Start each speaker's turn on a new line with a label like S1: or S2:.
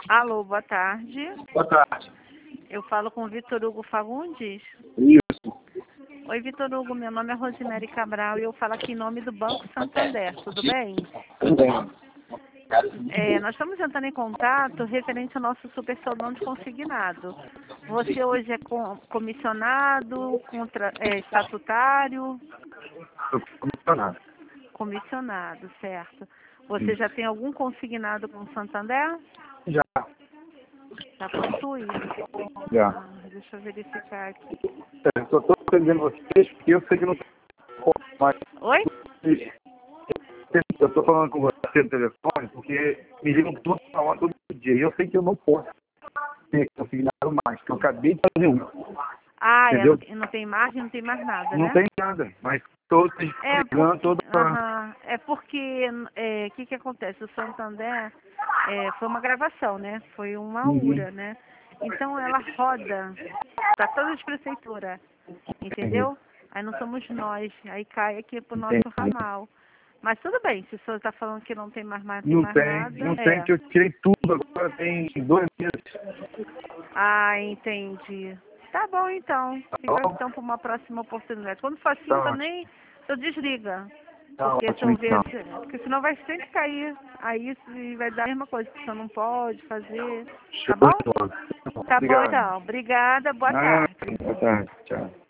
S1: Alô, boa tarde.
S2: Boa tarde.
S1: Eu falo com o Vitor Hugo Fagundes.
S2: Isso.
S1: Oi, Vitor Hugo, meu nome é Rosemary Cabral e eu falo aqui em nome do Banco Santander, tudo bem?
S2: Tudo bem.
S1: Nós estamos entrando em contato referente ao nosso super soldão de consignado. Você hoje é comissionado, estatutário?
S2: Estou comissionado.
S1: Comissionado, certo. Você já tem algum consignado com o Santander?
S2: Já.
S1: Já possui?
S2: Já.
S1: Deixa eu verificar aqui.
S2: Eu só estou atendendo vocês porque eu sei que não posso mais.
S1: Oi?
S2: Eu estou falando com você no telefone porque me ligam toda hora, todo dia. E eu sei que eu não posso ter consignado mais, porque eu acabei de fazer um.
S1: Ah,
S2: Entendeu?
S1: não tem margem, não tem mais nada,
S2: Não
S1: né?
S2: tem nada, mas todos ligando toda hora.
S1: É porque, o que acontece? O Santander foi uma gravação, né? Foi uma URA, né? Então ela roda para todas as prefeituras, entendeu? Aí não somos nós, aí cai aqui pro nosso ramal. Mas tudo bem, se o senhor está falando que não tem mais nada,
S2: Não tem, que eu tirei tudo, agora tem 2 meses.
S1: Ah, entendi. Tá bom, então.
S2: Tá
S1: Fica
S2: bom?
S1: então para uma próxima oportunidade. Quando for assim,
S2: Tá ótimo.
S1: também eu desliga.
S2: Tá
S1: Porque se
S2: ótimo,
S1: eu ver,
S2: então.
S1: porque senão vai sempre cair. Aí vai dar a mesma coisa, que você não pode fazer.
S2: Show
S1: Tá bom?
S2: de bola.
S1: Tá bom
S2: Obrigado.
S1: então. Obrigada, boa
S2: Ah,
S1: tarde.
S2: boa tarde. Tchau.